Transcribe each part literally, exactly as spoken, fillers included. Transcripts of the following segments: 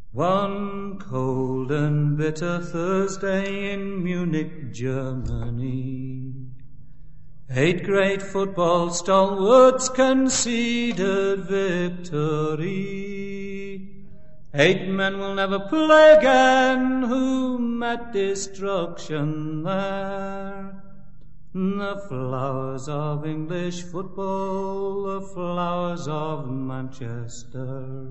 One cold and bitter Thursday in Munich, Germany, eight great football stalwarts conceded victory. Eight men will never play again who met destruction there. The flowers of English football, the flowers of Manchester.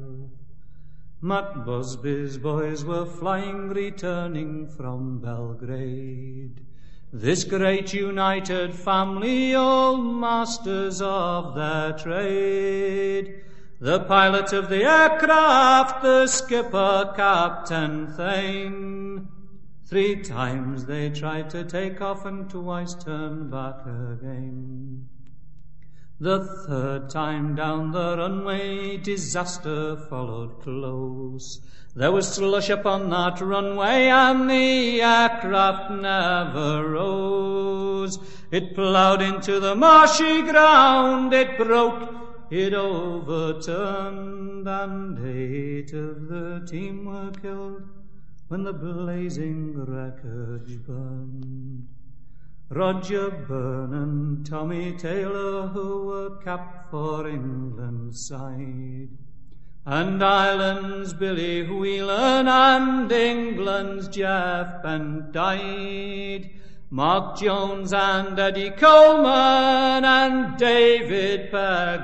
Matt Busby's boys were flying, returning from Belgrade. This great united family, all masters of their trade. The pilot of the aircraft, the skipper, Captain Thane. Three times they tried to take off and twice turned back again. The third time down the runway, disaster followed close. There was slush upon that runway and the aircraft never rose. It ploughed into the marshy ground, it broke, it overturned, and eight of the team were killed when the blazing wreckage burned. Roger Byrne and Tommy Taylor, who were capped for England's side, and Ireland's Billy Whelan and England's Jeff Bent died. Mark Jones and Eddie Coleman and David Pegg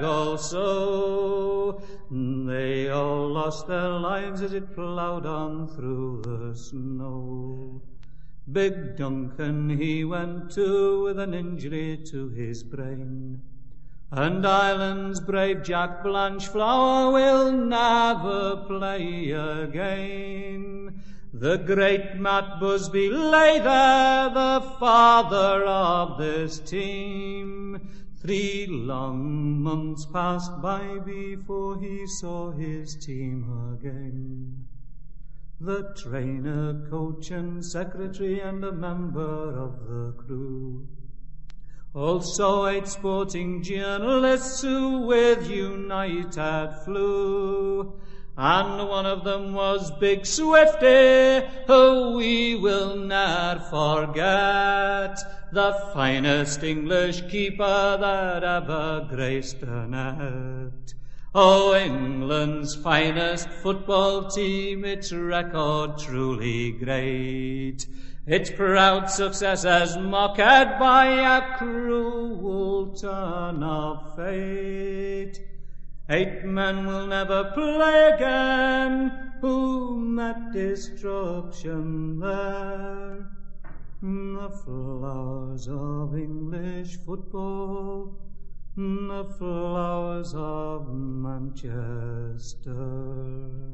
also, they all lost their lives as it ploughed on through the snow. Big Duncan he went to with an injury to his brain, and Ireland's brave Jack Blanchflower will never play again. The great Matt Busby lay there, the father of this team. Three long months passed by before he saw his team again. The trainer, coach and secretary and a member of the crew. Also eight sporting journalists who with United flew. And one of them was Big Swifty, who we will ne'er forget, the finest English keeper that ever graced a net. Oh, England's finest football team, its record truly great. Its proud success is mocked by a cruel turn of fate. Eight men will never play again who met destruction there. The flowers of English football, the flowers of Manchester.